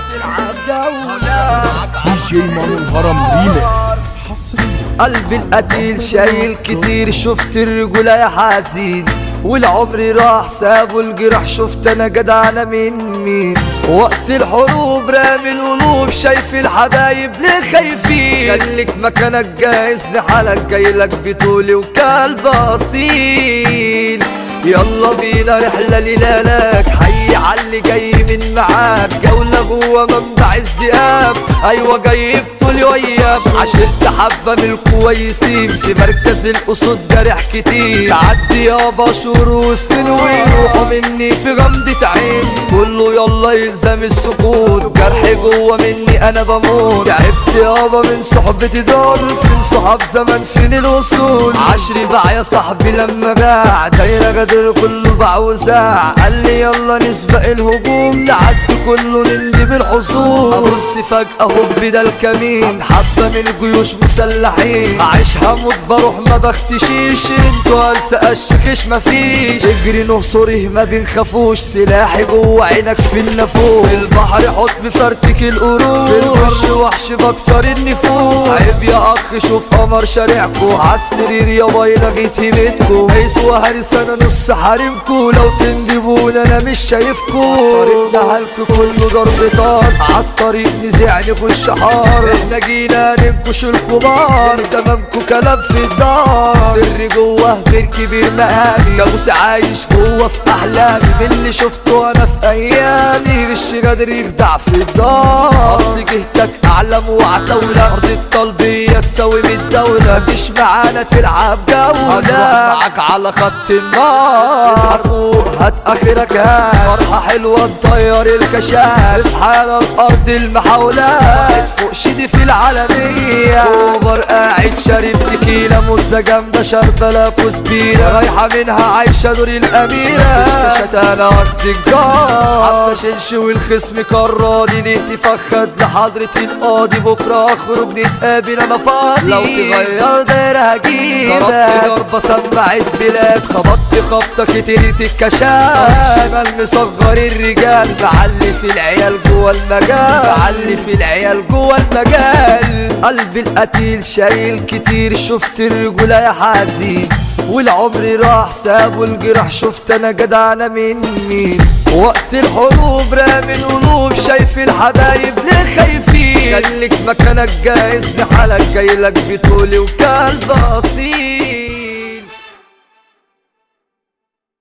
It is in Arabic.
تلعب جولة دي جي مانو الهرم ريميكس. قلبي القتيل شايل كتير، شفت الرجولة يا حزين والعمر راح سابوا الجراح، شفت انا جدعنا من مين وقت الحروب رامي القلوب، شايف الحبايب ليه خايفين، خليك مكانك جاهز لحالك، جايلك بطولي وكلب اصيل، يلا بينا رحلة ليلالك، حي عاللي جاي من معاك، جولة جوا منبع الذئاب، ايوه جاي بطولي وياك، عشرت حبة من الكويسين في مركز الاسود جارح كتير، تعدي يابا شهور وسنين ويروحوا مني في غمضة عين، كله يلا يلزم السكوت، جرح جوا مني انا بموت، تعبت يابا من صحبتي دول، فين صحاب زمان فين الوصول، عشري باع يا صاحبي لما باع، دايرة غدر كله باع وزاع، قال لي يلا نسبق الهجوم، تعدي كله نندي بالحصول، ابص فجأة هوب ده الكمين، حبة من الجيوش مسلحين، اعيش هموت بروح ما بختشيش، انتوا هلسة الشخش مفيش، اجري نهصره ما بنخافوش، سلاحي جوا عينك في النافوخ، في البحر حط بفرتك القروش، في البر وحش بكسر النفوس، عيب يا اخ شوف قمر شارعكو، عالسرير يابا لغيتي بيتكو، يسوى هرس انا نص حارمكو، لو تندبونا انا مش شايفكو، طريقنا هلكو كله ضرب طار، عالطريق نزيع نخش حار، احنا جينا ننكش الكبار، تمامكو كلام في الدار، سر جوه غير كبير مقامي، كابوس عايش جوه في احلامي، من اللي شفته انا في ايامي، غش غدر يخدع في الدار، اصل جهتك اعلم وعتولة، ارض الطلبية تساوي من الدولة، مش معانا تلعب جولة، معاك على خط النار، اصحى فوق هات اخرك هات، فرحة حلوة تطير الكشاف، اصحى على الارض المحاولات، واحد فوق شدي في العالمية، اوبر قاعد شارب تكيلة، موزة جامدة شاربة لاكوس بيرة، رايحة منها عايشة دور الاميرة، مفيش كشتانة وقت الجار، عبسة شنش والخصم كرادي، ليه تفخد لحضرة القاضي، بكرة اخرج نتقابل انا فاضي، لو تغير دايرة هجيبك، ضربت ضربة سمعت بلاد، خبطت خبطة كترت الكشاف، شمال مصغر الرجال، بعلي في العيال جوا المجال، بعلي في العيال جوا المجال، قلبي القتيل شايل كتير، شفت الرجولة يا حزين والعمر راح سابوا الجراح، شفت انا جدعنا من مين وقت الحروب رامي القلوب، شايف الحبايب ليه خايفين، خليك مكانك جاهز لحالك، جايلك بطولي وكلب اصيل.